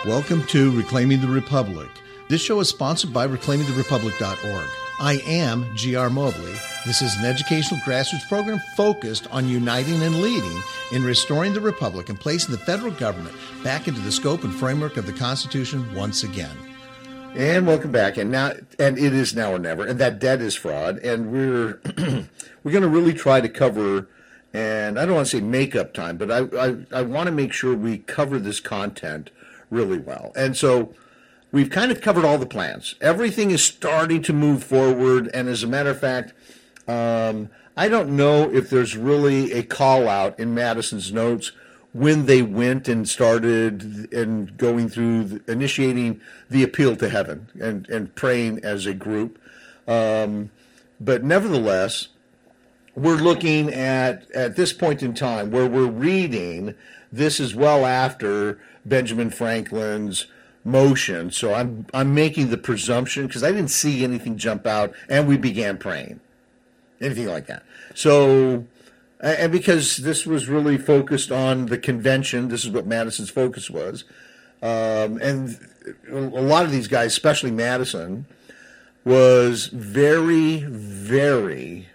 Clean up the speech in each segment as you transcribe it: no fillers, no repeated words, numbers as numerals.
Welcome to Reclaiming the Republic. This show is sponsored by reclaimingtherepublic.org. I am G.R. Mobley. This is an educational grassroots program focused on uniting and leading in restoring the Republic and placing the federal government back into the scope and framework of the Constitution once again. And welcome back. And it is now or never. And that debt is fraud. And we're we're going to really try to cover, and I don't want to say make up time, but I want to make sure we cover this content really well. And so we've kind of covered all the plans. Everything is starting to move forward. And as a matter of fact, I don't know if there's really a call out in Madison's notes when they went and started and going through initiating the appeal to heaven and praying as a group. But nevertheless, we're looking at this point in time where we're reading, this is well after Benjamin Franklin's motion. So I'm making the presumption, because I didn't see anything jump out, and we began praying. Anything like that. So, and because this was really focused on the convention, this is what Madison's focus was. And a lot of these guys, especially Madison, was very, very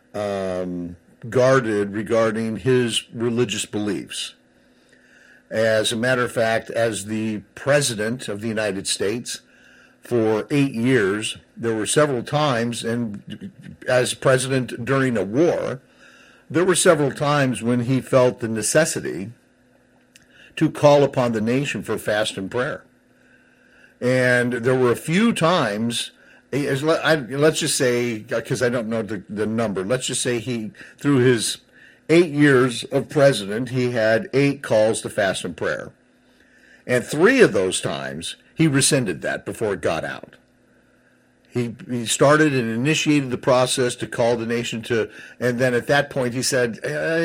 guarded regarding his religious beliefs. As a matter of fact, as the President of the United States for 8 years, there were several times, and as President during a war, there were several times when he felt the necessity to call upon the nation for fast and prayer. And there were a few times, let's just say, because I don't know the number, let's just say he, through his 8 years of president, he had 8 calls to fast and prayer. And 3 of those times, he rescinded that before it got out. He started and initiated the process to call the nation to, and then at that point he said,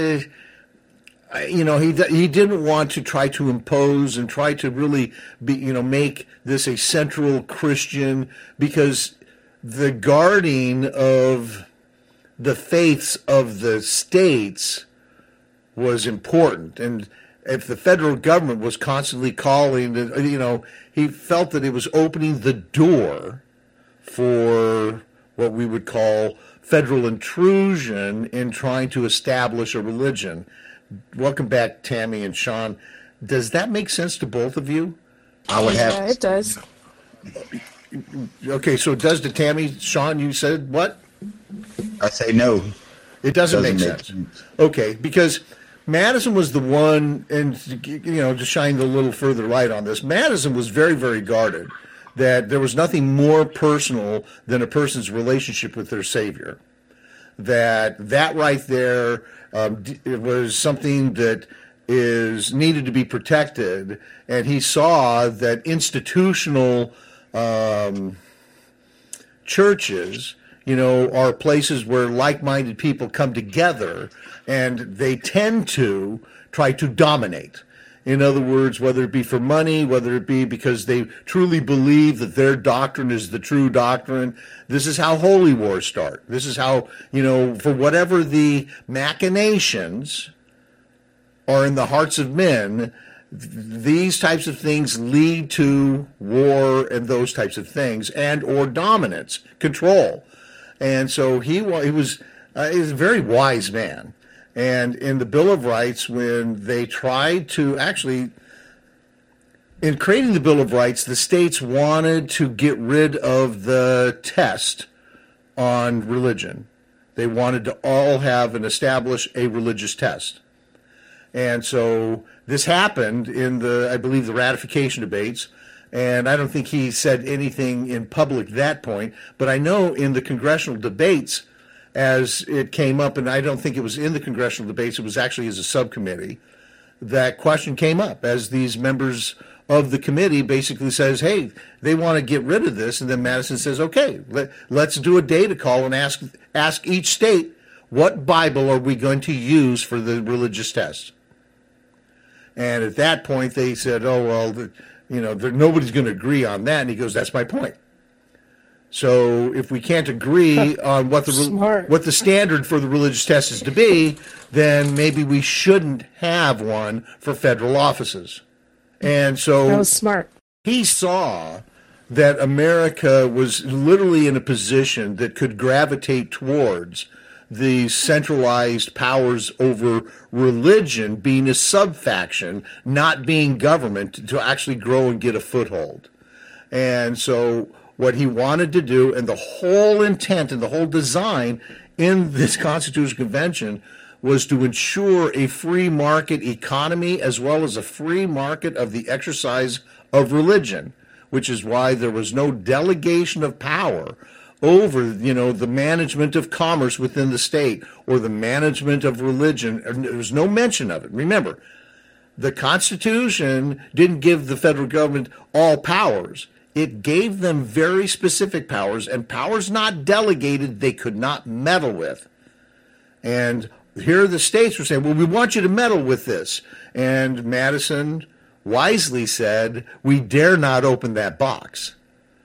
he didn't want to try to impose and try to really make this a central Christian, because the guarding of the faiths of the states was important. And if the federal government was constantly calling, he felt that it was opening the door for what we would call federal intrusion in trying to establish a religion. Welcome back, Tammy and Sean. Does that make sense to both of you? Yeah, it does. Okay, so it does to Tammy. Sean, you said what? I say no. It doesn't make sense. Okay, because Madison was the one, and to shine a little further light on this, Madison was very, very guarded that there was nothing more personal than a person's relationship with their Savior. That right there, it was something that is needed to be protected, and he saw that institutional churches, are places where like-minded people come together, and they tend to try to dominate. In other words, whether it be for money, whether it be because they truly believe that their doctrine is the true doctrine. This is how holy wars start. This is how, for whatever the machinations are in the hearts of men, these types of things lead to war and those types of things, and or dominance, control. And so he was a very wise man. And in the Bill of Rights, when they tried to in creating the Bill of Rights, the states wanted to get rid of the test on religion. They wanted to all have and establish a religious test. And so this happened in I believe, the ratification debates. And I don't think he said anything in public at that point. But I know in the congressional debates, as it came up, and I don't think it was in the congressional debates, it was actually as a subcommittee, that question came up as these members of the committee basically says, hey, they want to get rid of this. And then Madison says, okay, let's do a data call and ask each state, what Bible are we going to use for the religious test? And at that point they said, oh, well, nobody's going to agree on that. And he goes, that's my point. So if we can't agree on what the standard for the religious test is to be, then maybe we shouldn't have one for federal offices. And so that was smart. He saw that America was literally in a position that could gravitate towards the centralized powers over religion being a subfaction, not being government, to actually grow and get a foothold. And so what he wanted to do, and the whole intent and the whole design in this Constitutional Convention, was to ensure a free market economy as well as a free market of the exercise of religion, which is why there was no delegation of power over, the management of commerce within the state or the management of religion. There was no mention of it. Remember, the Constitution didn't give the federal government all powers. It gave them very specific powers, and powers not delegated they could not meddle with. And here the states were saying, well, we want you to meddle with this. And Madison wisely said, we dare not open that box.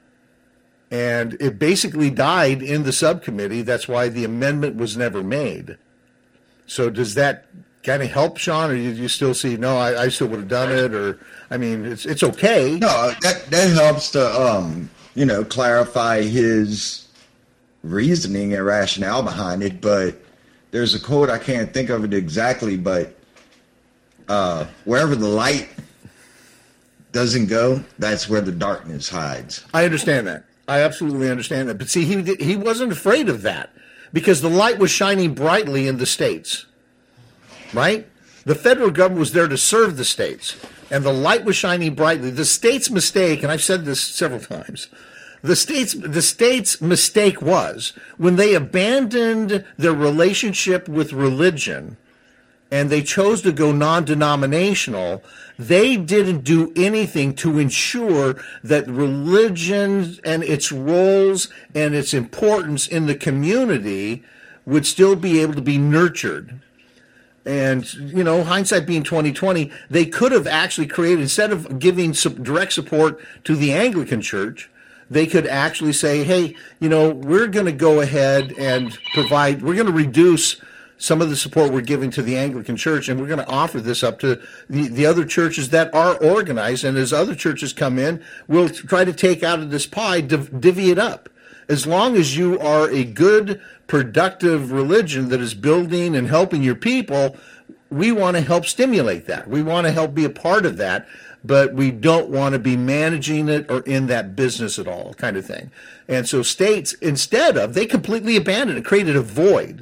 And it basically died in the subcommittee. That's why the amendment was never made. So does that kind of help, Sean, or you still see, no, I still would have done it? Or, I mean, it's okay. No, that helps to, clarify his reasoning and rationale behind it. But there's a quote, I can't think of it exactly, but wherever the light doesn't go, that's where the darkness hides. I understand that. I absolutely understand that. But see, he wasn't afraid of that because the light was shining brightly in the states, right? The federal government was there to serve the states, and the light was shining brightly. The state's mistake, and I've said this several times, the state's mistake was when they abandoned their relationship with religion and they chose to go non-denominational, they didn't do anything to ensure that religion and its roles and its importance in the community would still be able to be nurtured. And, hindsight being 20/20, they could have actually created, instead of giving direct support to the Anglican Church, they could actually say, hey, we're going to go ahead and provide, we're going to reduce some of the support we're giving to the Anglican Church, and we're going to offer this up to the other churches that are organized. And as other churches come in, we'll try to take out of this pie, divvy it up. As long as you are a good, productive religion that is building and helping your people, we want to help stimulate that. We want to help be a part of that, but we don't want to be managing it or in that business at all, kind of thing. And so states, they completely abandoned it, created a void.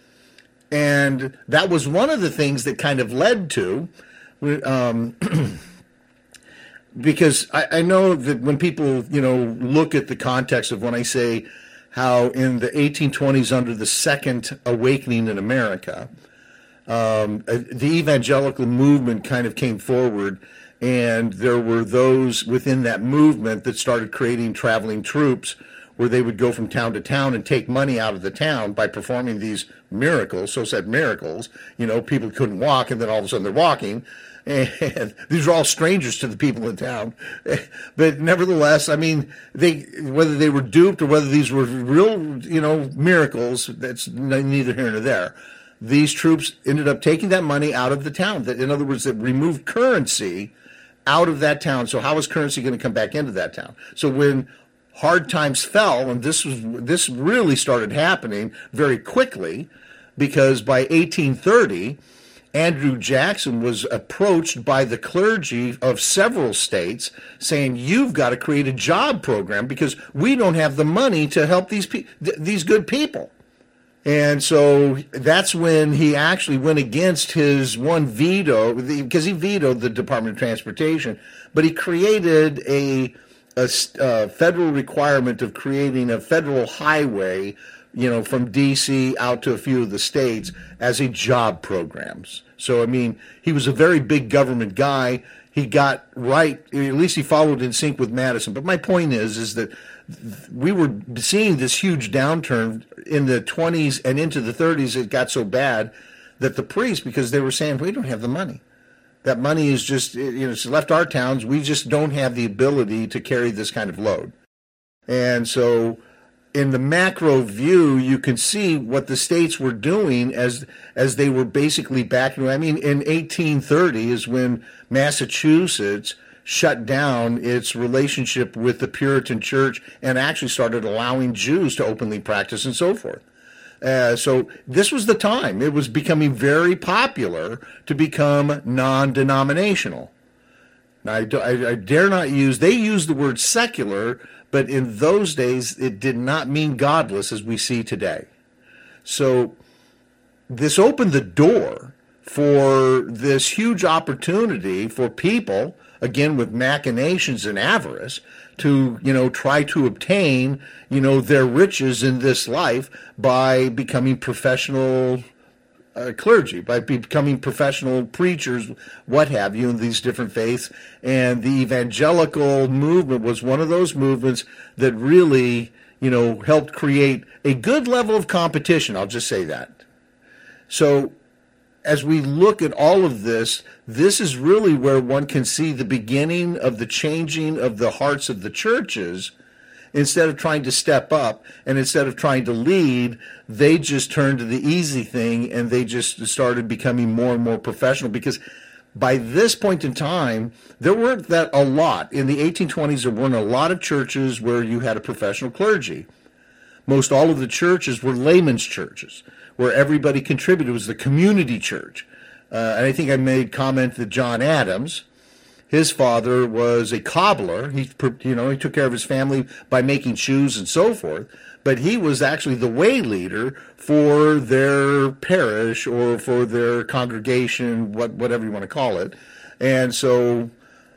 And that was one of the things that kind of led to, because I know that when people, look at the context of when I say how in the 1820s under the Second Awakening in America, the evangelical movement kind of came forward, and there were those within that movement that started creating traveling troops where they would go from town to town and take money out of the town by performing these miracles, so-said miracles. People couldn't walk, and then all of a sudden they're walking. And these are all strangers to the people in town. But nevertheless, I mean, whether they were duped or whether these were real, miracles, that's neither here nor there. These troops ended up taking that money out of the town. In other words, it removed currency out of that town. So how is currency going to come back into that town? So when hard times fell, and this really started happening very quickly, because by 1830, Andrew Jackson was approached by the clergy of several states saying, you've got to create a job program because we don't have the money to help these good people. And so that's when he actually went against his one veto, because he vetoed the Department of Transportation, but he created a federal requirement of creating a federal highway, from D.C. out to a few of the states as a job programs. So, I mean, he was a very big government guy. He got right, at least he followed in sync with Madison. But my point is that we were seeing this huge downturn in the 20s and into the 30s. It got so bad that the priests, because they were saying, we don't have the money. That money is just, it's left our towns. We just don't have the ability to carry this kind of load. And so in the macro view, you can see what the states were doing as they were basically backing. I mean, in 1830 is when Massachusetts shut down its relationship with the Puritan church and actually started allowing Jews to openly practice and so forth. So this was the time. It was becoming very popular to become non-denominational. Now, I dare not use, they use the word secular, but in those days, it did not mean godless as we see today. So this opened the door for this huge opportunity for people, again, with machinations and avarice, to, try to obtain, their riches in this life by becoming professional clergy, by becoming professional preachers, what have you, in these different faiths. And the evangelical movement was one of those movements that really, helped create a good level of competition. I'll just say that. So as we look at all of this, this is really where one can see the beginning of the changing of the hearts of the churches. Instead of trying to step up and instead of trying to lead, they just turned to the easy thing and they just started becoming more and more professional, because by this point in time, there weren't that a lot. In the 1820s, there weren't a lot of churches where you had a professional clergy. Most all of the churches were layman's churches, where everybody contributed. It was the community church. And I think I made comment that John Adams, his father was a cobbler. He took care of his family by making shoes and so forth. But he was actually the way leader for their parish or for their congregation, whatever you want to call it. And so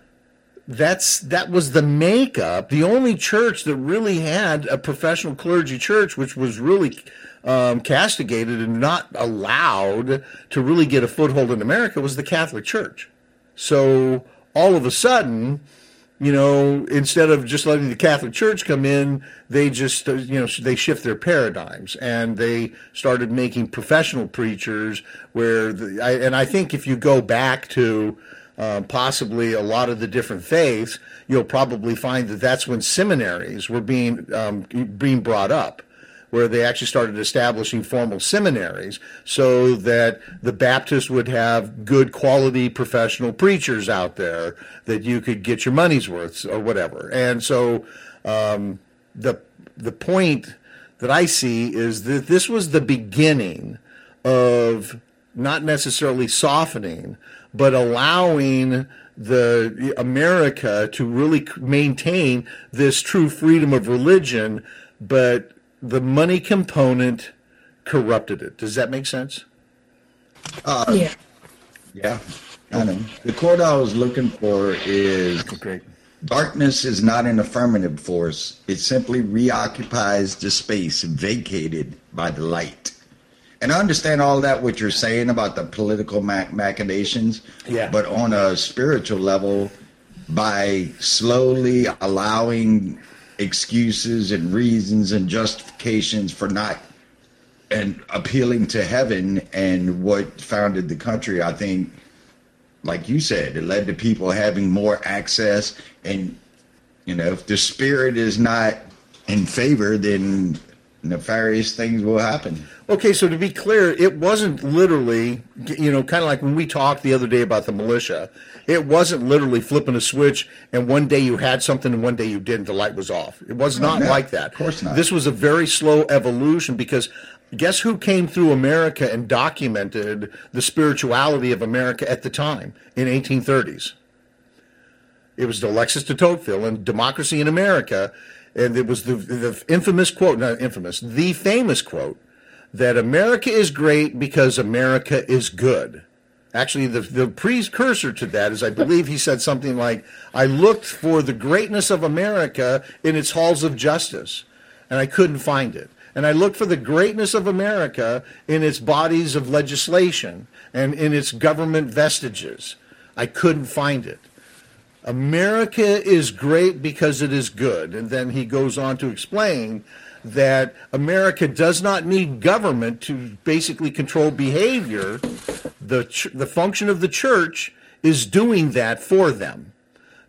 that was the makeup. The only church that really had a professional clergy church, which was really castigated and not allowed to really get a foothold in America, was the Catholic Church. So all of a sudden, instead of just letting the Catholic Church come in, they just, they shift their paradigms and they started making professional preachers and I think if you go back to possibly a lot of the different faiths, you'll probably find that that's when seminaries were being brought up, where they actually started establishing formal seminaries so that the Baptists would have good quality professional preachers out there that you could get your money's worth or whatever. And so the point that I see is that this was the beginning of not necessarily softening, but allowing the America to really maintain this true freedom of religion, but the money component corrupted it. Does that make sense? Yeah. Yeah, I know. The quote I was looking for is, darkness is not an affirmative force. It simply reoccupies the space vacated by the light. And I understand all that, what you're saying about the political machinations, but on a spiritual level, by slowly allowing excuses and reasons and justifications for not and appealing to heaven and what founded the country, I think, like you said, it led to people having more access. And, if the spirit is not in favor, then nefarious things will happen. Okay, so to be clear, it wasn't literally, kind of like when we talked the other day about the militia, it wasn't literally flipping a switch and one day you had something and one day you didn't, the light was off. It was not like that. Of course not. This was a very slow evolution, because guess who came through America and documented the spirituality of America at the time in 1830s? It was Alexis de Tocqueville in Democracy in America. And it was the infamous quote, not infamous, the famous quote, that America is great because America is good. Actually, the precursor to that is, I believe he said something like, I looked for the greatness of America in its halls of justice, and I couldn't find it. And I looked for the greatness of America in its bodies of legislation and in its government vestiges. I couldn't find it. America is great because it is good. And then he goes on to explain that America does not need government to basically control behavior. The function of the church is doing that for them.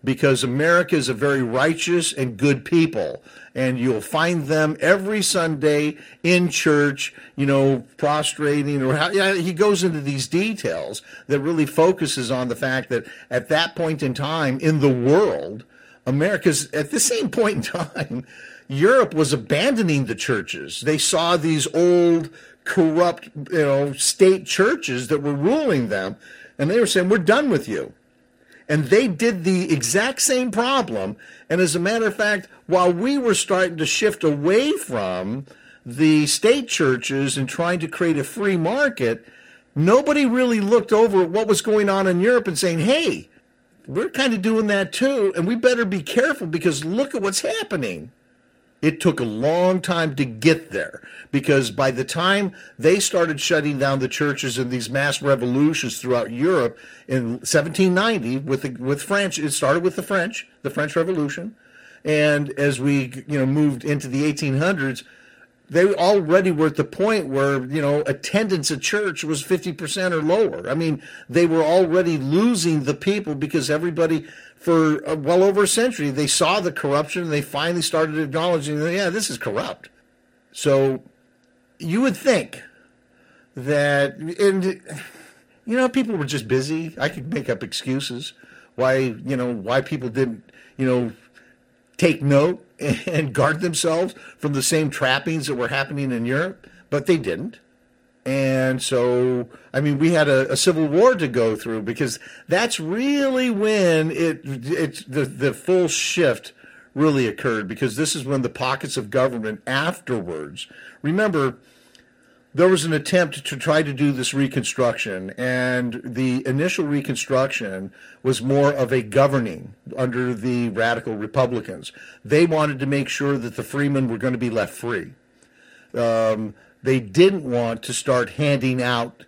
because America is a very righteous and good people. And you'll find them every Sunday in church, prostrating, he goes into these details that really focuses on the fact that at that point in time in the world, America's at the same point in time, Europe was abandoning the churches. They saw these old, corrupt, state churches that were ruling them, and they were saying, we're done with you. And they did the exact same problem. And as a matter of fact, while we were starting to shift away from the state churches and trying to create a free market, nobody really looked over at what was going on in Europe and saying, hey, we're kind of doing that too, and we better be careful because look at what's happening. It took a long time to get there because by the time they started shutting down the churches in these mass revolutions throughout Europe in 1790 with French, it started with the French Revolution, and as we moved into the 1800s, they already were at the point where attendance at church was 50% or lower. I mean, they were already losing the people because everybody. For well over a century, they saw the corruption, and they finally started acknowledging that, yeah, this is corrupt. So you would think that, and people were just busy. I could make up excuses why people didn't, take note and guard themselves from the same trappings that were happening in Europe, but they didn't. And so, we had a civil war to go through because that's really when the full shift really occurred, because this is when the pockets of government afterwards. Remember, there was an attempt to try to do this Reconstruction, and the initial Reconstruction was more of a governing under the radical Republicans. They wanted to make sure that the freemen were going to be left free. They didn't want to start handing out,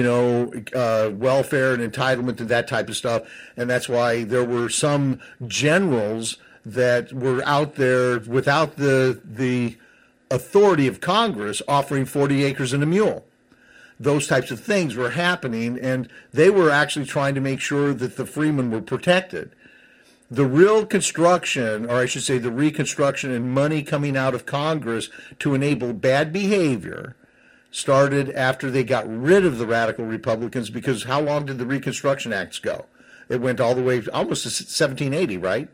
welfare and entitlement and that type of stuff. And that's why there were some generals that were out there without the authority of Congress offering 40 acres and a mule. Those types of things were happening, and they were actually trying to make sure that the freemen were protected. The real construction, or I should say the reconstruction and money coming out of Congress to enable bad behavior, started after they got rid of the radical Republicans, because how long did the Reconstruction Acts go? It went all the way almost to 1780, right?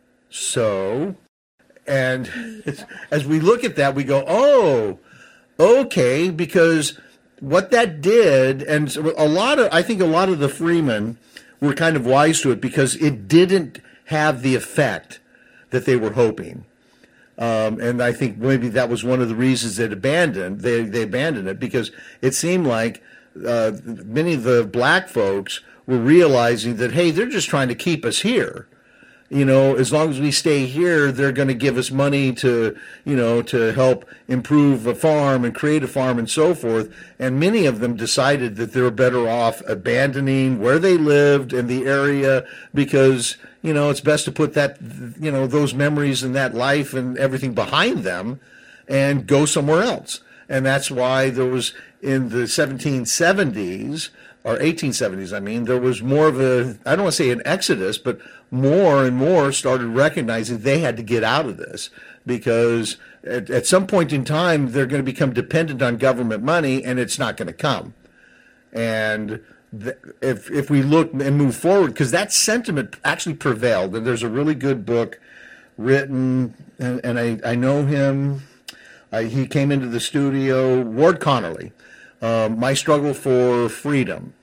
So, and as we look at that, we go, oh, okay, because what that did, and I think a lot of the freemen were kind of wise to it because it didn't have the effect that they were hoping. And I think maybe that was one of the reasons they abandoned it, because it seemed like many of the black folks were realizing that, hey, they're just trying to keep us here. As long as we stay here, they're going to give us money to help improve a farm and create a farm and so forth. And many of them decided that they were better off abandoning where they lived in the area because, it's best to put that, those memories and that life and everything behind them and go somewhere else. And that's why there was, in the 1770s, or 1870s, there was more of I don't want to say an exodus, but more and more started recognizing they had to get out of this because at some point in time, they're going to become dependent on government money, and it's not going to come. And if we look and move forward, because that sentiment actually prevailed, and there's a really good book written, and I know him. He came into the studio, Ward Connerly, My Struggle for Freedom.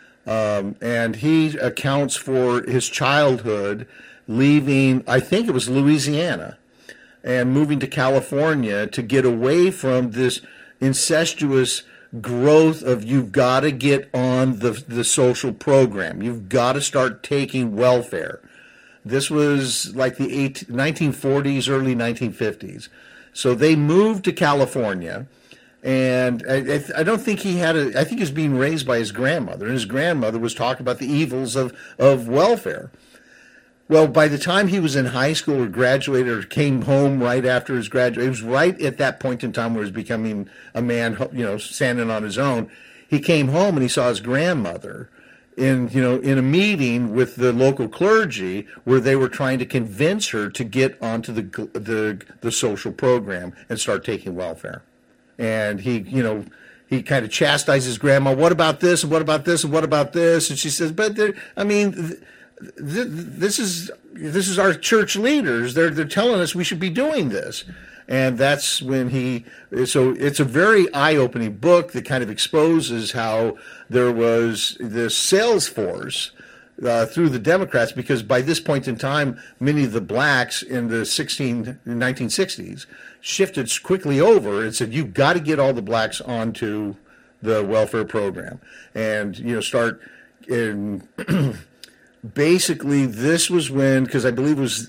And he accounts for his childhood leaving, I think it was Louisiana, and moving to California to get away from this incestuous growth of you've got to get on the social program. You've got to start taking welfare. This was like the 1940s, early 1950s. So they moved to California. And I don't think he had I think he was being raised by his grandmother, and his grandmother was talking about the evils of welfare. Well, by the time he was in high school or graduated or came home right after his graduation, it was right at that point in time where he was becoming a man, standing on his own. He came home and he saw his grandmother in a meeting with the local clergy where they were trying to convince her to get onto the social program and start taking welfare. And he kind of chastises grandma. What about this? And what about this? And what about this? And she says, but this is our church leaders. They're telling us we should be doing this. And that's when so it's a very eye-opening book that kind of exposes how there was this sales force through the Democrats, because by this point in time, many of the blacks in the 1960s shifted quickly over and said, you've got to get all the blacks onto the welfare program. And, start in... Basically, this was when, because I believe it was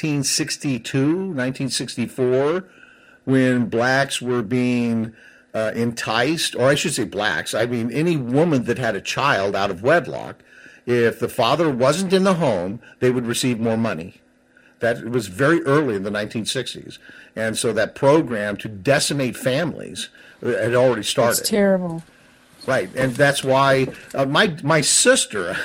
1964, when blacks were being enticed, or I should say blacks, I mean any woman that had a child out of wedlock, if the father wasn't in the home, they would receive more money. That was very early in the 1960s. And so that program to decimate families had already started. It's terrible. Right, and that's why my sister,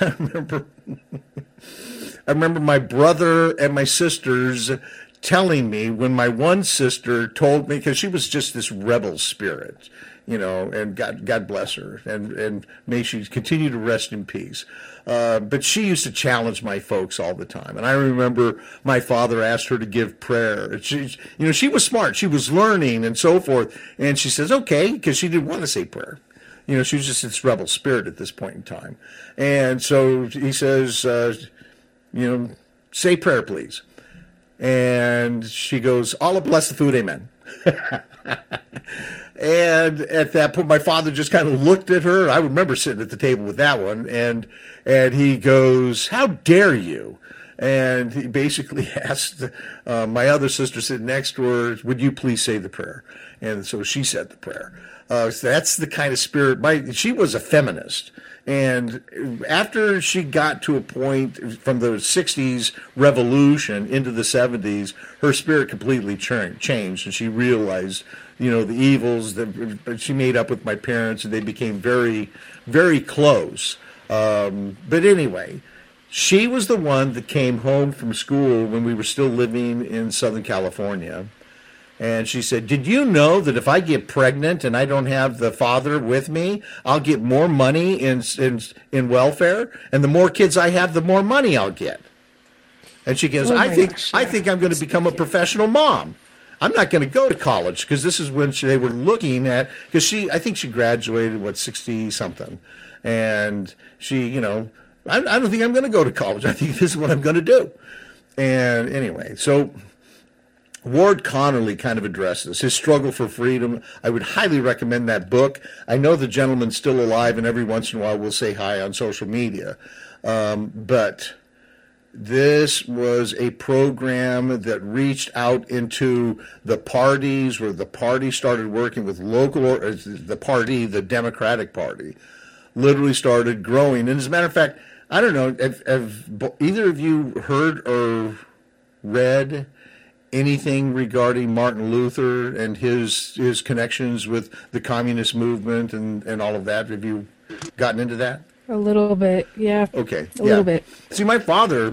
I remember my brother and my sisters telling me when my one sister told me, because she was just this rebel spirit, and God bless her, and may she continue to rest in peace. But she used to challenge my folks all the time. And I remember my father asked her to give prayer. She was smart. She was learning and so forth. And she says, okay, because she didn't want to say prayer. She was just this rebel spirit at this point in time. And so he says, say prayer, please. And she goes, Allah bless the food, amen. And at that point, my father just kind of looked at her. I remember sitting at the table with that one. And he goes, how dare you? And he basically asked my other sister sitting next to her, would you please say the prayer? And so she said the prayer. So that's the kind of spirit. She was a feminist. And after she got to a point from the 60s revolution into the 70s, her spirit completely changed. And she realized, the evils that she made up with my parents, and they became very, very close. But anyway, she was the one that came home from school when we were still living in Southern California. And she said, did you know that if I get pregnant and I don't have the father with me, I'll get more money in welfare? And the more kids I have, the more money I'll get. And she goes, I think I'm going to become a professional mom. I'm not going to go to college, because this is when they were looking at, because I think she graduated, 60-something. And she, I don't think I'm going to go to college. I think this is what I'm going to do. And anyway, so Ward Connerly kind of addressed this, his struggle for freedom. I would highly recommend that book. I know the gentleman's still alive, and every once in a while we'll say hi on social media. But this was a program that reached out into the parties, where the party started working with the Democratic Party, literally started growing. And as a matter of fact, I don't know, have either of you heard or read anything regarding Martin Luther and his connections with the communist movement and all of that? Have you gotten into that? A little bit, yeah. Okay, a little bit. See, my father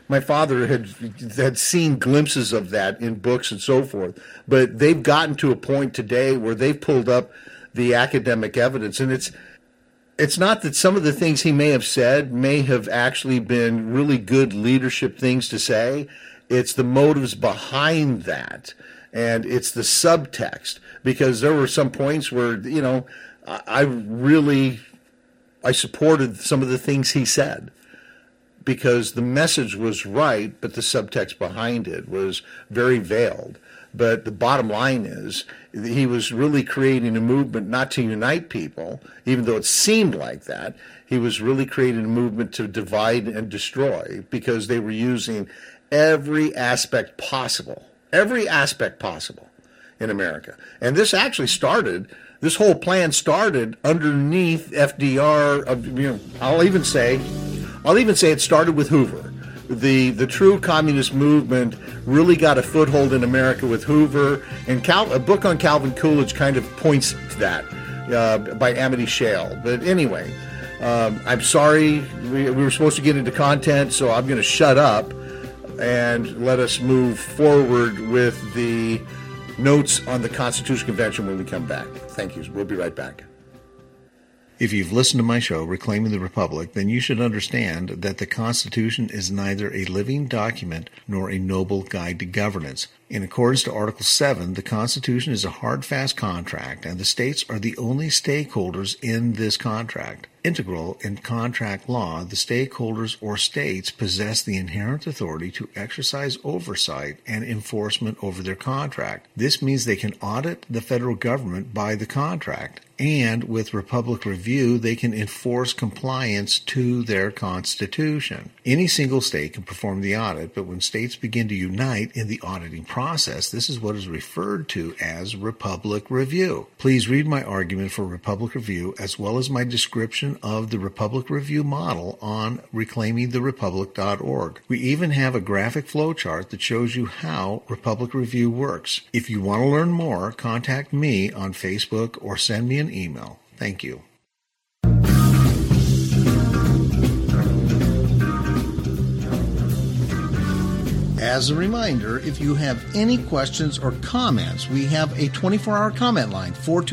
had seen glimpses of that in books and so forth, but they've gotten to a point today where they've pulled up the academic evidence, and it's not that some of the things he may have said may have actually been really good leadership things to say. It's the motives behind that, and it's the subtext, because there were some points where, I supported some of the things he said, because the message was right, but the subtext behind it was very veiled. But the bottom line is, he was really creating a movement not to unite people, even though it seemed like that. He was really creating a movement to divide and destroy, because they were using every aspect possible in America. And this actually this whole plan started underneath FDR. I'll even say it started with Hoover. The true communist movement really got a foothold in America with Hoover, and a book on Calvin Coolidge kind of points to that, by Amity Shale. But anyway, I'm sorry, we were supposed to get into content, so I'm going to shut up and let us move forward with the notes on the Constitution Convention when we come back. Thank you. We'll be right back. If you've listened to my show, Reclaiming the Republic, then you should understand that the Constitution is neither a living document nor a noble guide to governance. In accordance to Article 7, the Constitution is a hard, fast contract, and the states are the only stakeholders in this contract. Integral in contract law, the stakeholders or states possess the inherent authority to exercise oversight and enforcement over their contract. This means they can audit the federal government by the contract, and with Republic Review, they can enforce compliance to their Constitution. Any single state can perform the audit, but when states begin to unite in the auditing process, this is what is referred to as Republic Review. Please read my argument for Republic Review as well as my description of the Republic Review model on reclaimingtherepublic.org. We even have a graphic flowchart that shows you how Republic Review works. If you want to learn more, contact me on Facebook or send me an email. Thank you. As a reminder, if you have any questions or comments, we have a 24-hour comment line,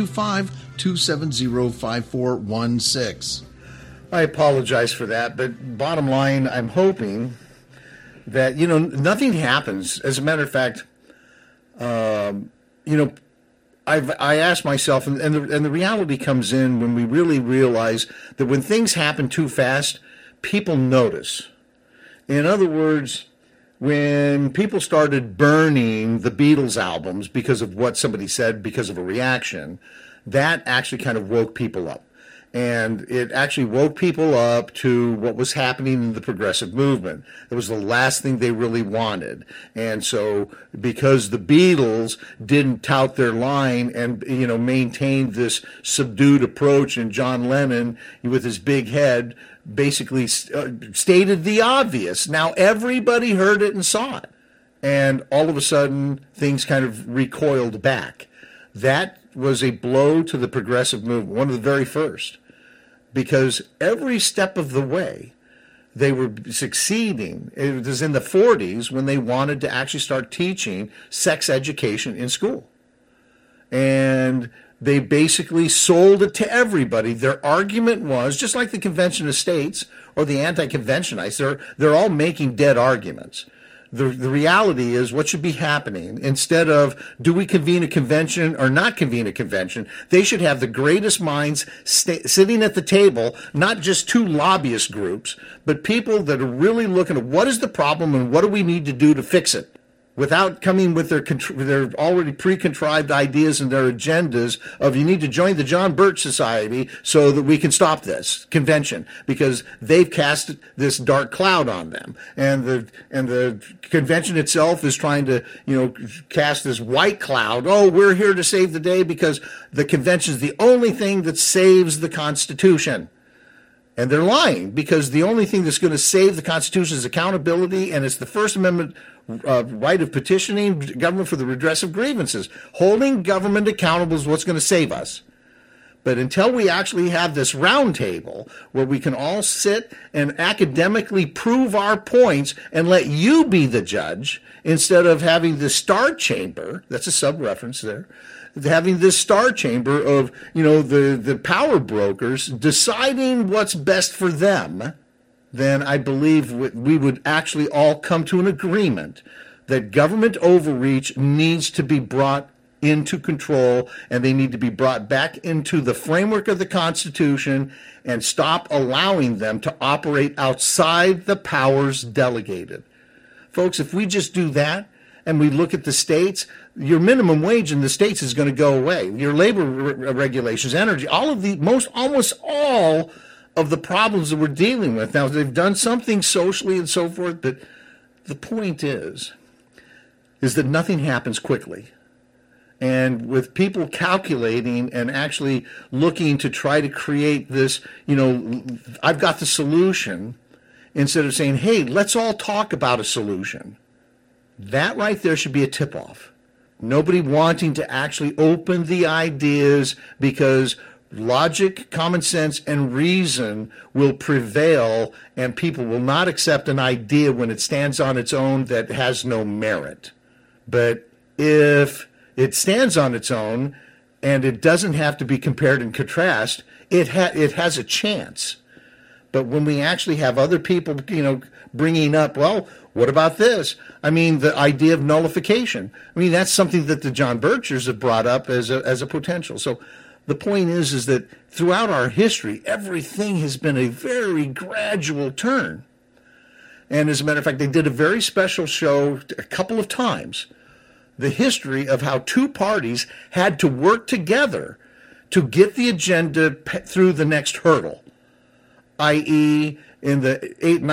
425-270-5416. I apologize for that, but bottom line, I'm hoping that, nothing happens. As a matter of fact, I asked myself, and the reality comes in when we really realize that when things happen too fast, people notice. In other words, when people started burning the Beatles albums because of what somebody said, because of a reaction, that actually kind of woke people up. And it actually woke people up to what was happening in the progressive movement. It was the last thing they really wanted. And so because the Beatles didn't tout their line and, maintained this subdued approach, and John Lennon, with his big head, basically stated the obvious. Now everybody heard it and saw it. And all of a sudden, things kind of recoiled back. That was a blow to the progressive movement, one of the very first, because every step of the way they were succeeding. It was in the 40s when they wanted to actually start teaching sex education in school. And they basically sold it to everybody. Their argument was, just like the Convention of States or the anti-conventionists, they're all making dead arguments. The reality is what should be happening. Instead of do we convene a convention or not convene a convention, they should have the greatest minds sitting at the table, not just two lobbyist groups, but people that are really looking at what is the problem and what do we need to do to fix it, without coming with their already pre-contrived ideas and their agendas of you need to join the John Birch Society so that we can stop this convention, because they've cast this dark cloud on them. And the convention itself is trying to, cast this white cloud. Oh, we're here to save the day because the convention is the only thing that saves the Constitution. And they're lying, because the only thing that's going to save the Constitution is accountability, and it's the First Amendment right of petitioning government for the redress of grievances. Holding government accountable is what's going to save us. But until we actually have this round table where we can all sit and academically prove our points and let you be the judge, instead of having the Star Chamber, that's a sub-reference there, having this Star Chamber of, the power brokers deciding what's best for them, then I believe we would actually all come to an agreement that government overreach needs to be brought into control, and they need to be brought back into the framework of the Constitution and stop allowing them to operate outside the powers delegated. Folks, if we just do that, and we look at the states, your minimum wage in the states is going to go away. Your labor regulations, energy, almost all of the problems that we're dealing with. Now, they've done something socially and so forth, but the point is that nothing happens quickly. And with people calculating and actually looking to try to create this, I've got the solution, instead of saying, hey, let's all talk about a solution. That right there should be a tip-off. Nobody wanting to actually open the ideas, because logic, common sense, and reason will prevail, and people will not accept an idea when it stands on its own that has no merit. But if it stands on its own and it doesn't have to be compared and contrast, it has a chance. But when we actually have other people, bringing up, well, what about this? I mean, the idea of nullification. I mean, that's something that the John Birchers have brought up as a potential. So the point is that throughout our history, everything has been a very gradual turn. And as a matter of fact, they did a very special show a couple of times, the history of how two parties had to work together to get the agenda through the next hurdle, i.e., in the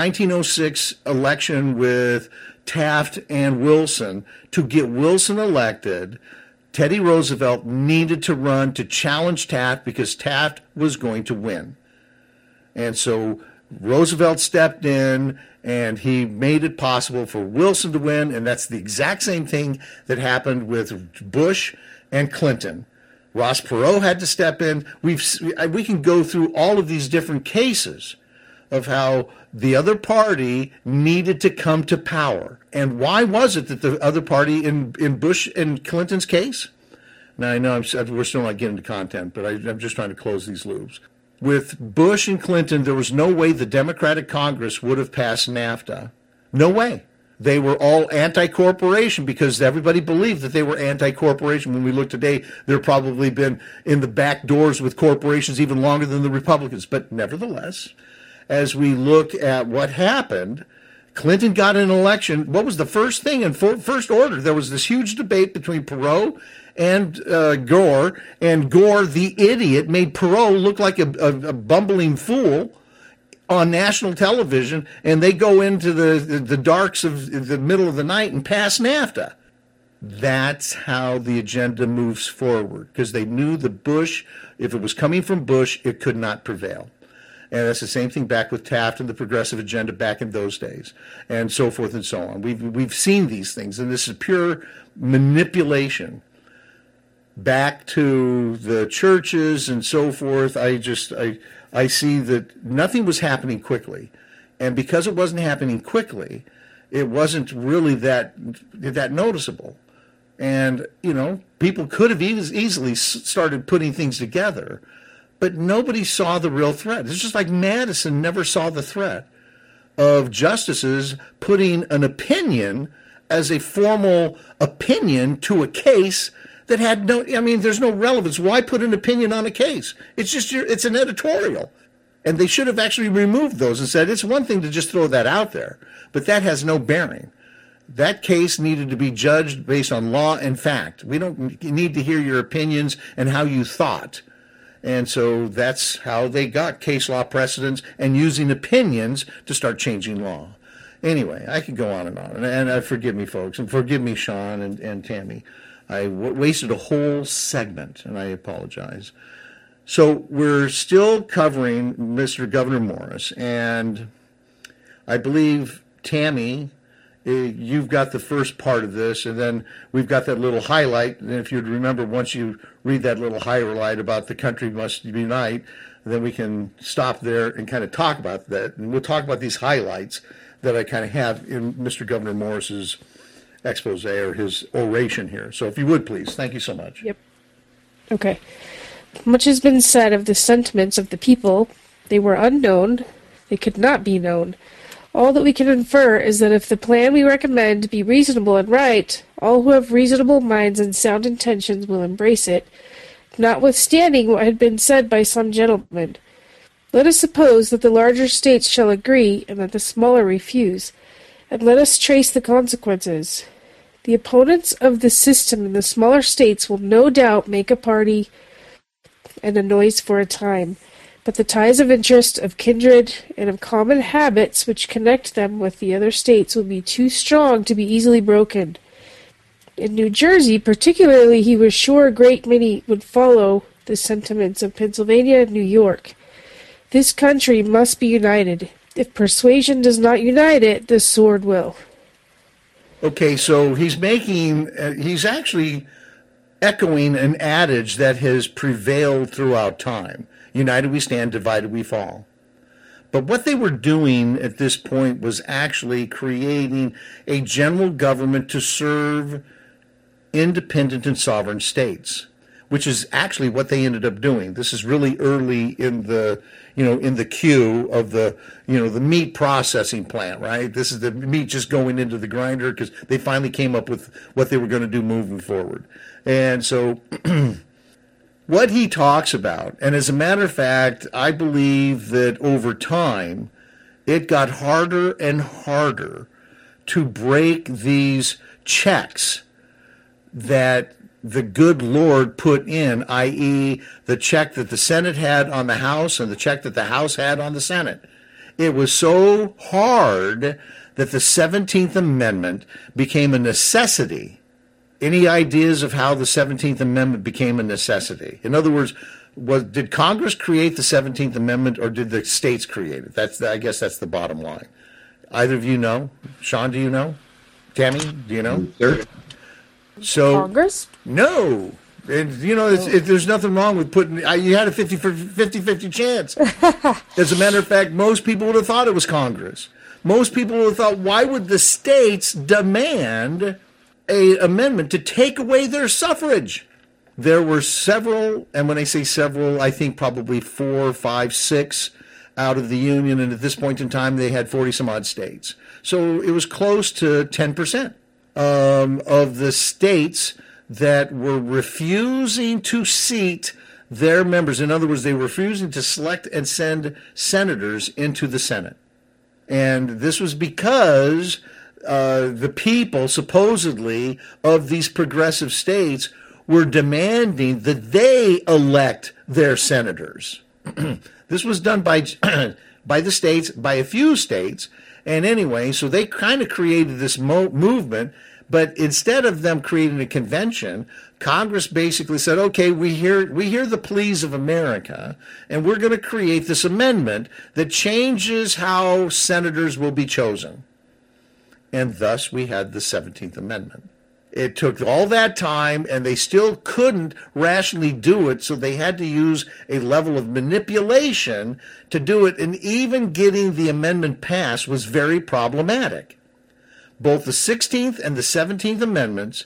1906 election with Taft and Wilson. To get Wilson elected, Teddy Roosevelt needed to run to challenge Taft because Taft was going to win. And so Roosevelt stepped in and he made it possible for Wilson to win, and that's the exact same thing that happened with Bush and Clinton. Ross Perot had to step in. We can go through all of these different cases of how the other party needed to come to power. And why was it that the other party in Bush and Clinton's case? Now, I know we're still not getting to content, but I'm just trying to close these loops. With Bush and Clinton, there was no way the Democratic Congress would have passed NAFTA. No way. They were all anti-corporation because everybody believed that they were anti-corporation. When we look today, they've probably been in the back doors with corporations even longer than the Republicans. But nevertheless, as we look at what happened, Clinton got an election. What was the first thing in first order? There was this huge debate between Perot and Gore, and Gore, the idiot, made Perot look like a bumbling fool on national television, and they go into the darks of the middle of the night and pass NAFTA. That's how the agenda moves forward, because they knew the Bush, if it was coming from Bush, it could not prevail. And that's the same thing back with Taft and the progressive agenda back in those days, and so forth and so on. We've seen these things, and this is pure manipulation. Back to the churches and so forth, I see that nothing was happening quickly. And because it wasn't happening quickly, it wasn't really that noticeable. And, people could have easily started putting things together, but nobody saw the real threat. It's just like Madison never saw the threat of justices putting an opinion as a formal opinion to a case that had there's no relevance. Why put an opinion on a case? It's just it's an editorial. And they should have actually removed those and said, it's one thing to just throw that out there, but that has no bearing. That case needed to be judged based on law and fact. We don't need to hear your opinions and how you thought. And so that's how they got case law precedents and using opinions to start changing law. Anyway, I could go on. And forgive me, folks, and forgive me, Sean and Tammy. I wasted a whole segment, and I apologize. So we're still covering Mr. Gouverneur Morris, and I believe, Tammy, you've got the first part of this, and then we've got that little highlight. And if you'd remember, once you read that little highlight about the country must unite, then we can stop there and kind of talk about that. And we'll talk about these highlights that I kind of have in Mr. Gouverneur Morris's expose or his oration here. So if you would, please. Thank you so much. Yep. Okay. Much has been said of the sentiments of the people. They were unknown. They could not be known. All that we can infer is that if the plan we recommend be reasonable and right, all who have reasonable minds and sound intentions will embrace it, notwithstanding what had been said by some gentlemen. Let us suppose that the larger states shall agree, and that the smaller refuse, and let us trace the consequences. The opponents of the system in the smaller states will no doubt make a party and a noise for a time, but the ties of interest, of kindred, and of common habits which connect them with the other states will be too strong to be easily broken. In New Jersey, particularly, he was sure a great many would follow the sentiments of Pennsylvania and New York. This country must be united. If persuasion does not unite it, the sword will. Okay, so he's actually echoing an adage that has prevailed throughout time. United we stand, divided we fall. But what they were doing at this point was actually creating a general government to serve independent and sovereign states, which is actually what they ended up doing. This is really early in the, in the queue of the meat processing plant, right? This is the meat just going into the grinder because they finally came up with what they were going to do moving forward. And so what he talks about, and as a matter of fact, I believe that over time, it got harder and harder to break these checks that the good Lord put in, i.e., the check that the Senate had on the House and the check that the House had on the Senate. It was so hard that the 17th Amendment became a necessity. Any ideas of how the 17th Amendment became a necessity? In other words, did Congress create the 17th Amendment or did the states create it? I guess that's the bottom line. Either of you know? Sean, do you know? Tammy, do you know? Sure. So Congress? No. And, there's nothing wrong with you had a 50-50 chance. As a matter of fact, most people would have thought it was Congress. Most people would have thought, why would the states demand an amendment to take away their suffrage? There were several, and when I say several, I think probably 4, 5, 6 out of the Union, and at this point in time, they had 40-some-odd states. So it was close to 10%. Of the states that were refusing to seat their members. In other words, they were refusing to select and send senators into the Senate. And this was because the people, supposedly, of these progressive states were demanding that they elect their senators. This was done by the states, by a few states. And anyway, so they kind of created this movement, but instead of them creating a convention, Congress basically said, okay, we hear the pleas of America, and we're going to create this amendment that changes how senators will be chosen. And thus we had the 17th Amendment. It took all that time, and they still couldn't rationally do it, so they had to use a level of manipulation to do it, and even getting the amendment passed was very problematic. Both the 16th and the 17th Amendments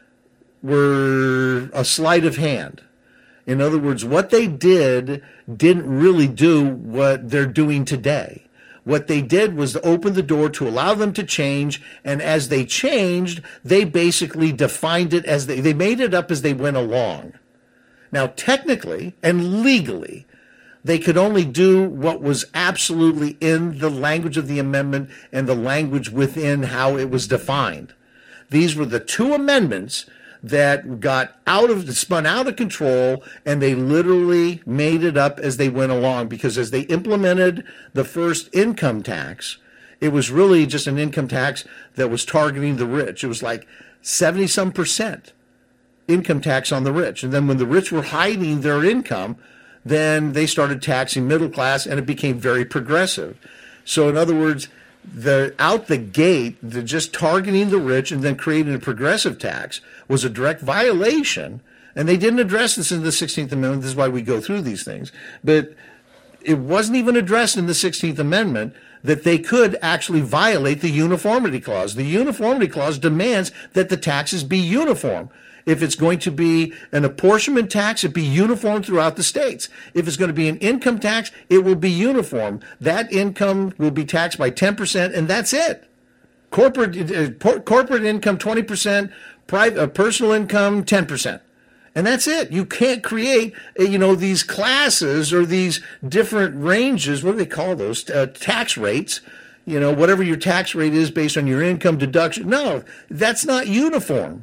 were a sleight of hand. In other words, what they didn't really do what they're doing today. What they did was to open the door to allow them to change, and as they changed, they basically defined it as they made it up as they went along. Now, technically and legally, they could only do what was absolutely in the language of the amendment and the language within how it was defined. These were the two amendments that got spun out of control, and they literally made it up as they went along, because as they implemented the first income tax, it was really just an income tax that was targeting the rich. It was like 70-some% income tax on the rich. And then when the rich were hiding their income, then they started taxing middle class, and it became very progressive. So in other words, out the gate, just targeting the rich and then creating a progressive tax was a direct violation. And they didn't address this in the 16th Amendment. This is why we go through these things. But it wasn't even addressed in the 16th Amendment that they could actually violate the Uniformity Clause. The Uniformity Clause demands that the taxes be uniform. If it's going to be an apportionment tax, it be uniform throughout the states. If it's going to be an income tax, it will be uniform. That income will be taxed by 10%, and that's it. Corporate income 20%, personal income 10%. And that's it. You can't create, these classes or these different ranges. What do they call those? Tax rates. Whatever your tax rate is based on your income deduction. No, that's not uniform.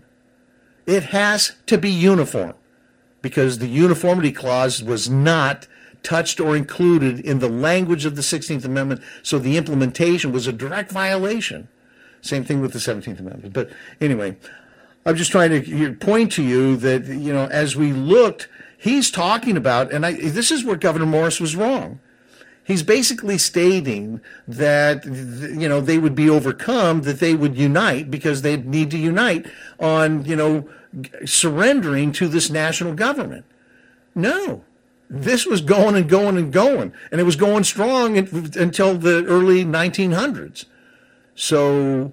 It has to be uniform, because the Uniformity Clause was not touched or included in the language of the 16th Amendment, so the implementation was a direct violation. Same thing with the 17th Amendment. But anyway, I'm just trying to point to you that, as we looked, he's talking about, and this is where Governor Morris was wrong. He's basically stating that, they would be overcome, that they would unite because they'd need to unite on, surrendering to this national government. No. This was going and going and going, and it was going strong until the early 1900s. So,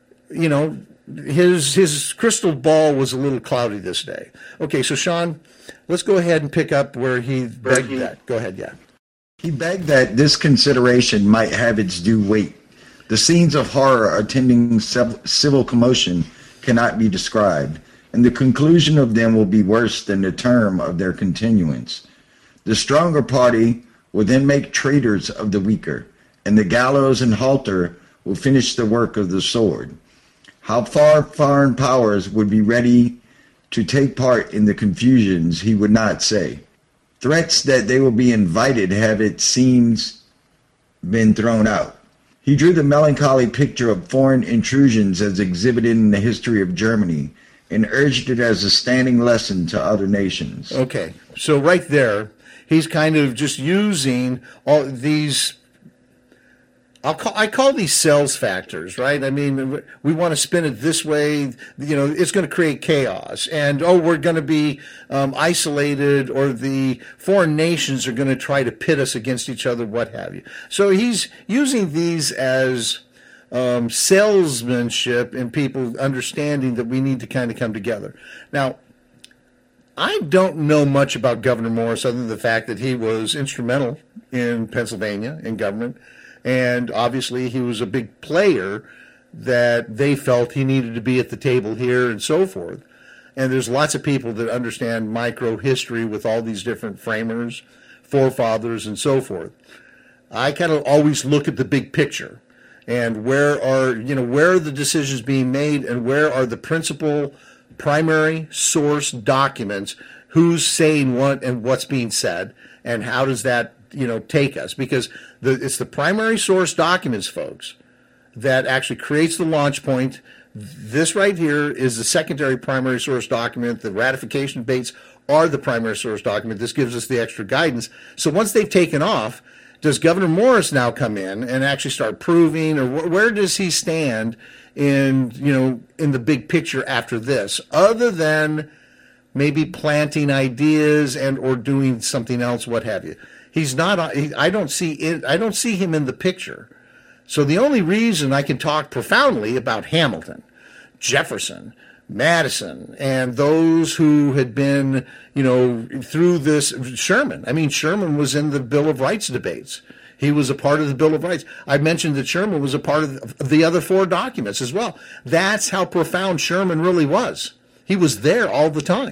his crystal ball was a little cloudy this day. Okay, so Sean, let's go ahead and pick up where he begged that. Go ahead, yeah. He begged that this consideration might have its due weight. The scenes of horror attending civil commotion cannot be described, and the conclusion of them will be worse than the term of their continuance. The stronger party will then make traitors of the weaker, and the gallows and halter will finish the work of the sword. How far foreign powers would be ready to take part in the confusions he would not say. Threats that they will be invited have, it seems, been thrown out. He drew the melancholy picture of foreign intrusions as exhibited in the history of Germany and urged it as a standing lesson to other nations. Okay, so right there, he's kind of just using all these, I call these sales factors, right? I mean, we want to spin it this way, it's going to create chaos. And, we're going to be isolated, or the foreign nations are going to try to pit us against each other, what have you. So he's using these as salesmanship and people understanding that we need to kind of come together. Now, I don't know much about Governor Morris other than the fact that he was instrumental in Pennsylvania in government. And obviously he was a big player that they felt he needed to be at the table here and so forth. And there's lots of people that understand micro history with all these different framers, forefathers, and so forth. I kind of always look at the big picture and where are the decisions being made and where are the principal primary source documents, who's saying what and what's being said, and how does that take us, because it's the primary source documents, folks, that actually creates the launch point. This right here is the secondary primary source document. The ratification debates are the primary source document. This gives us the extra guidance. So once they've taken off, does Governor Morris now come in and actually start proving, or where does he stand in the big picture after this, other than maybe planting ideas and or doing something else, what have you? He's not. I don't see it. I don't see him in the picture. So the only reason I can talk profoundly about Hamilton, Jefferson, Madison, and those who had been, through this, Sherman. I mean, Sherman was in the Bill of Rights debates. He was a part of the Bill of Rights. I mentioned that Sherman was a part of the other four documents as well. That's how profound Sherman really was. He was there all the time.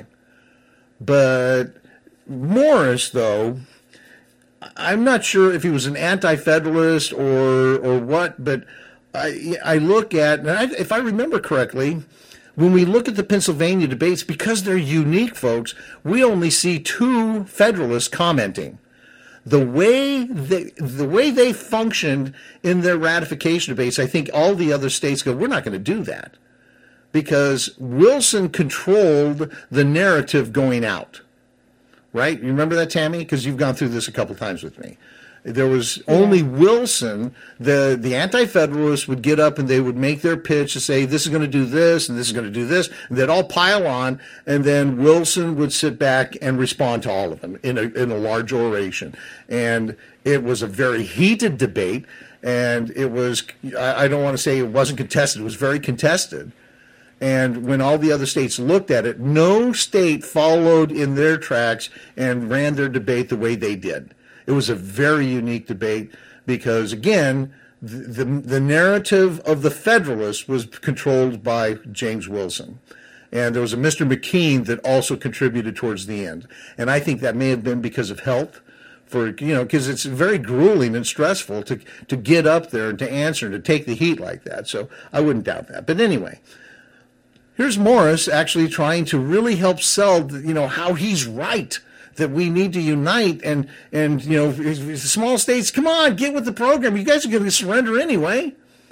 But Morris, though, I'm not sure if he was an anti-federalist or what, but I look at, and if I remember correctly, when we look at the Pennsylvania debates, because they're unique, folks, we only see two Federalists commenting. The way they functioned in their ratification debates, I think all the other states go, we're not going to do that, because Wilson controlled the narrative going out. Right? You remember that, Tammy? Because you've gone through this a couple times with me. There was only Wilson. The anti-federalists would get up and they would make their pitch to say, this is going to do this and this is going to do this. And they'd all pile on, and then Wilson would sit back and respond to all of them in a large oration. And it was a very heated debate, and it was, I don't want to say it wasn't contested. It was very contested. And when all the other states looked at it, no state followed in their tracks and ran their debate the way they did. It was a very unique debate because, again, the narrative of the Federalists was controlled by James Wilson. And there was a Mr. McKean that also contributed towards the end. And I think that may have been because of health, because it's very grueling and stressful to get up there and to answer and to take the heat like that. So I wouldn't doubt that. But anyway, here's Morris actually trying to really help sell, how he's right, that we need to unite and small states, come on, get with the program. You guys are going to surrender anyway.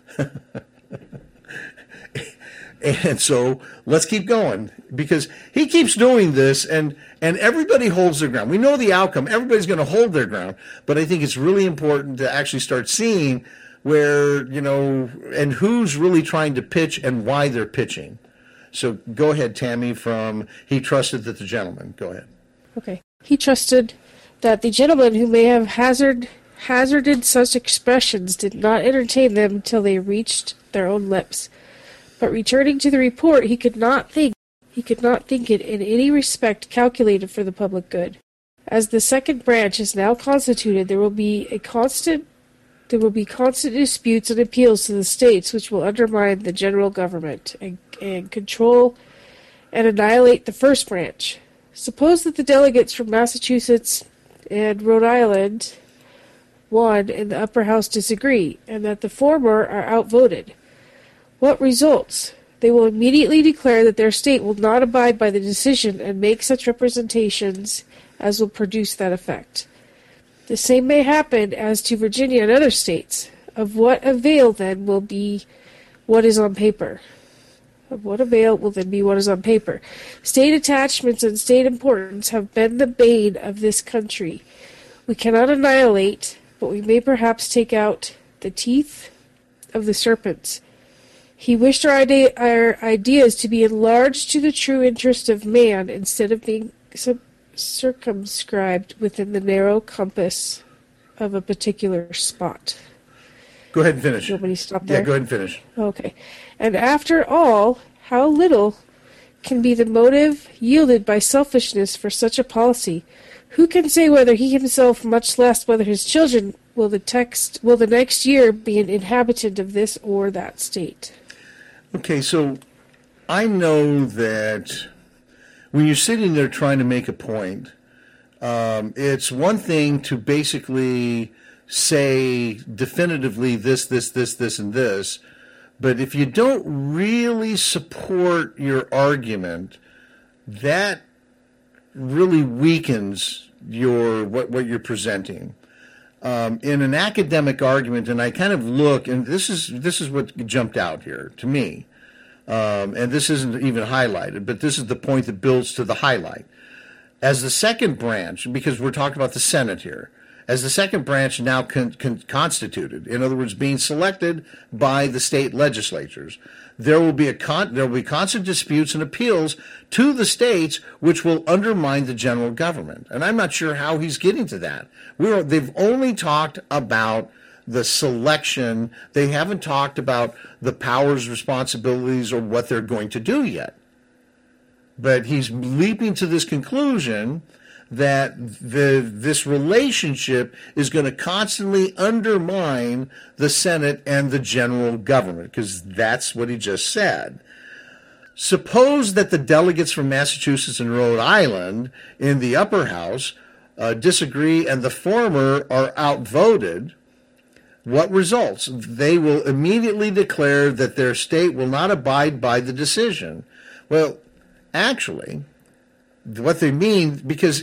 And so let's keep going, because he keeps doing this and everybody holds their ground. We know the outcome. Everybody's going to hold their ground. But I think it's really important to actually start seeing where, and who's really trying to pitch and why they're pitching. So go ahead, Tammy, from he trusted that the gentleman. Go ahead. Okay. He trusted that the gentleman who may have hazarded such expressions did not entertain them till they reached their own lips. But returning to the report, he could not think it in any respect calculated for the public good. As the second branch is now constituted, there will be constant disputes and appeals to the states which will undermine the general government and control and annihilate the first branch. Suppose that the delegates from Massachusetts and Rhode Island, one, in the upper house disagree, and that the former are outvoted. What results? They will immediately declare that their state will not abide by the decision and make such representations as will produce that effect. The same may happen as to Virginia and other states. Of what avail then will be what is on paper? Of what avail will then be what is on paper? State attachments and state importance have been the bane of this country. We cannot annihilate, but we may perhaps take out the teeth of the serpents. He wished our ideas to be enlarged to the true interest of man instead of being circumscribed within the narrow compass of a particular spot. Go ahead and finish. Nobody stop there? Yeah, go ahead and finish. Okay. And after all, how little can be the motive yielded by selfishness for such a policy? Who can say whether he himself, much less whether his children, will the next year be an inhabitant of this or that state? Okay, so I know that when you're sitting there trying to make a point, it's one thing to basically say definitively this, and this, but if you don't really support your argument, that really weakens what you're presenting. In an academic argument, and I kind of look, and this is what jumped out here to me, and this isn't even highlighted, but this is the point that builds to the highlight. As the second branch, because we're talking about the Senate here, as the second branch now constituted, in other words, being selected by the state legislatures, there will be constant disputes and appeals to the states, which will undermine the general government. And I'm not sure how he's getting to that. They've only talked about the selection. They haven't talked about the powers, responsibilities, or what they're going to do yet. But he's leaping to this conclusion that this relationship is going to constantly undermine the Senate and the general government, because that's what he just said. Suppose that the delegates from Massachusetts and Rhode Island in the upper house disagree and the former are outvoted. What results? They will immediately declare that their state will not abide by the decision. Well, actually, what they mean, because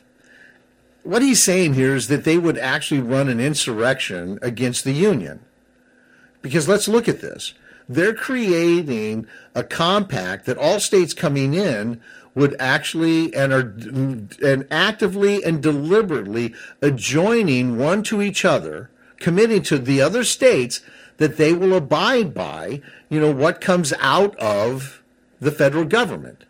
what he's saying here is that they would actually run an insurrection against the Union. Because let's look at this. They're creating a compact that all states coming in would actually and actively and deliberately adjoining one to each other, committing to the other states that they will abide by, what comes out of the federal government.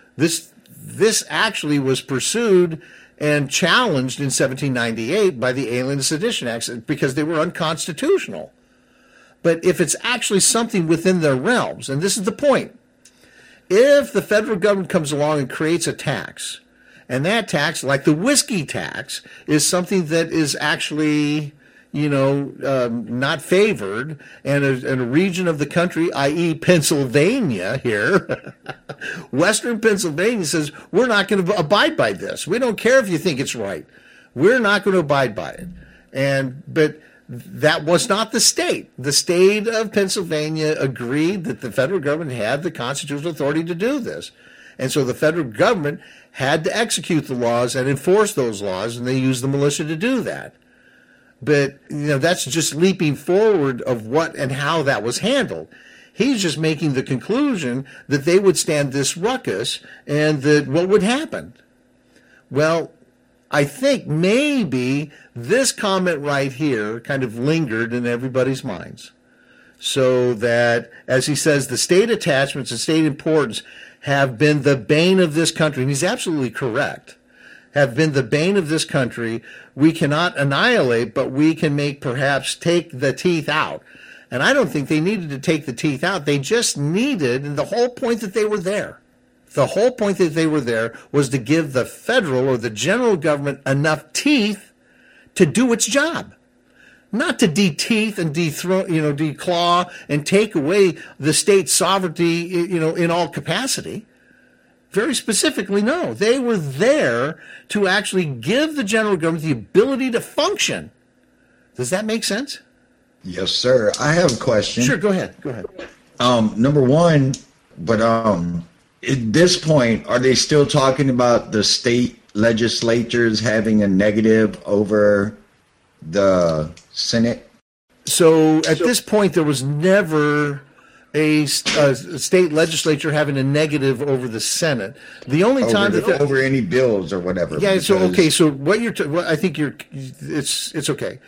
This actually was pursued and challenged in 1798 by the Alien and Sedition Acts because they were unconstitutional. But if it's actually something within their realms, and this is the point, if the federal government comes along and creates a tax, and that tax, like the whiskey tax, is something that is actually not favored, and a region of the country, i.e. Pennsylvania here, Western Pennsylvania says, we're not going to abide by this. We don't care if you think it's right. We're not going to abide by it. But that was not the state. The state of Pennsylvania agreed that the federal government had the constitutional authority to do this. And so the federal government had to execute the laws and enforce those laws, and they used the militia to do that. But, that's just leaping forward of what and how that was handled. He's just making the conclusion that they would stand this ruckus and that what would happen. Well, I think maybe this comment right here kind of lingered in everybody's minds. so that, as he says, the state attachments and state importance have been the bane of this country. And he's absolutely correct. Have been the bane of this country. We cannot annihilate, but we can perhaps take the teeth out. And I don't think they needed to take the teeth out. They just needed, and the whole point that they were there, was to give the federal or the general government enough teeth to do its job. Not to de-teeth and dethrone, declaw and take away the state's sovereignty, in all capacity. Very specifically, no. They were there to actually give the general government the ability to function. Does that make sense? Yes, sir. I have a question. Sure, go ahead. Number one, but at this point, are they still talking about the state legislatures having a negative over the Senate? So at this point, there was never a state legislature having a negative over the Senate. The only time over any bills or whatever. Yeah. So okay. So what I think it's okay.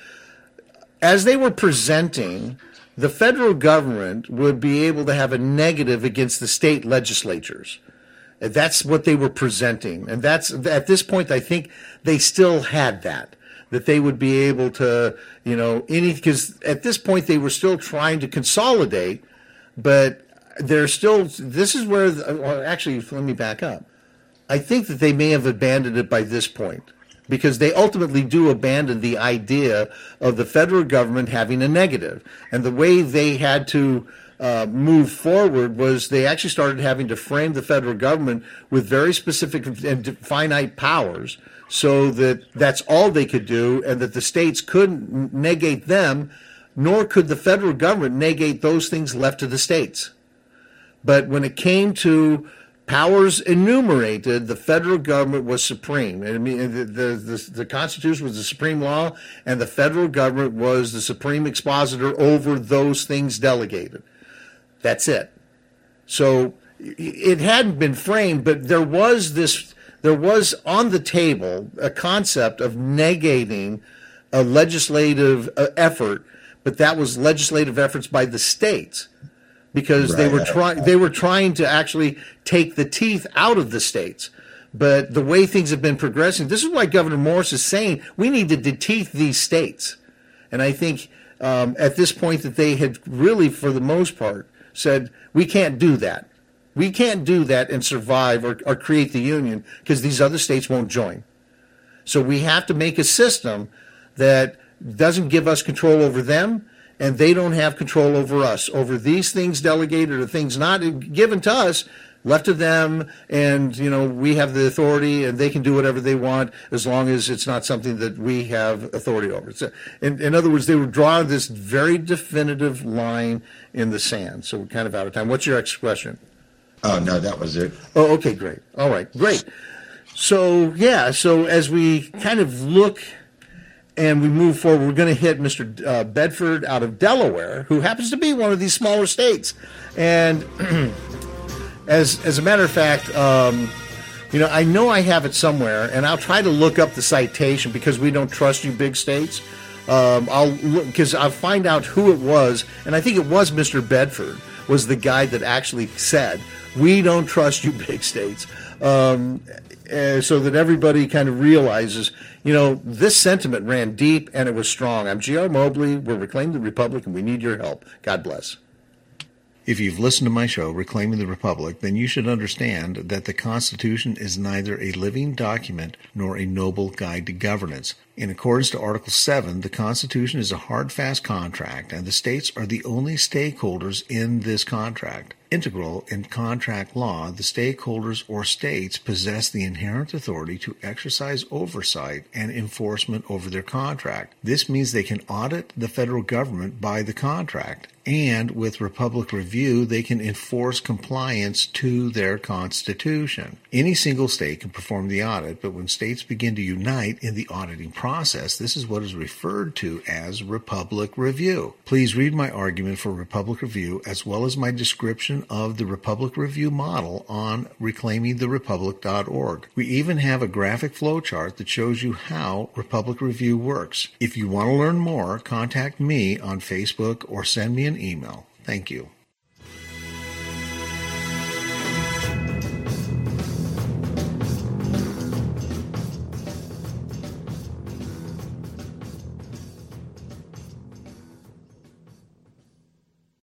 As they were presenting, the federal government would be able to have a negative against the state legislatures. That's what they were presenting, and that's at this point. I think they still had that they would be able to, because at this point they were still trying to consolidate. But this is where, actually, let me back up. I think that they may have abandoned it by this point, because they ultimately do abandon the idea of the federal government having a negative. And the way they had to move forward was they actually started having to frame the federal government with very specific and finite powers, so that that's all they could do, and that the states couldn't negate them, nor could the federal government negate those things left to the states. But when it came to powers enumerated, the federal government was supreme. I mean, the Constitution was the supreme law, and the federal government was the supreme expositor over those things delegated. That's it. So it hadn't been framed, but there was on the table a concept of negating a legislative effort, but that was legislative efforts by the states, because they were trying to actually take the teeth out of the states. But the way things have been progressing, this is why Governor Morris is saying we need to deteeth these states. And I think at this point that they had really, for the most part, said we can't do that. We can't do that and survive or create the union, because these other states won't join. So we have to make a system that doesn't give us control over them, and they don't have control over us, over these things delegated or things not given to us, left to them, and we have the authority, and they can do whatever they want as long as it's not something that we have authority over. So, in other words, they were drawing this very definitive line in the sand. So we're kind of out of time. What's your next question? Oh, no, that was it. Oh, okay, great. All right, great. So as we kind of look and we move forward, we're going to hit Mr. Bedford out of Delaware, who happens to be one of these smaller states. And as a matter of fact, I know I have it somewhere, and I'll try to look up the citation, because we don't trust you big states. I'll look, because I'll find out who it was, and I think it was Mr. Bedford was the guy that actually said, we don't trust you big states. So that everybody kind of realizes, this sentiment ran deep and it was strong. I'm G.R. Mobley. We're Reclaim the Republic, and we need your help. God bless. If you've listened to my show, Reclaiming the Republic, then you should understand that the Constitution is neither a living document nor a noble guide to governance. In accordance to Article 7, the Constitution is a hard, fast contract, and the states are the only stakeholders in this contract. Integral in contract law, the stakeholders or states possess the inherent authority to exercise oversight and enforcement over their contract. This means they can audit the federal government by the contract, and with Republic Review, they can enforce compliance to their Constitution. Any single state can perform the audit, but when states begin to unite in the auditing process, this is what is referred to as Republic Review. Please read my argument for Republic Review, as well as my description version of the Republic Review model on reclaimingtherepublic.org. We even have a graphic flowchart that shows you how Republic Review works. If you want to learn more, contact me on Facebook or send me an email. Thank you.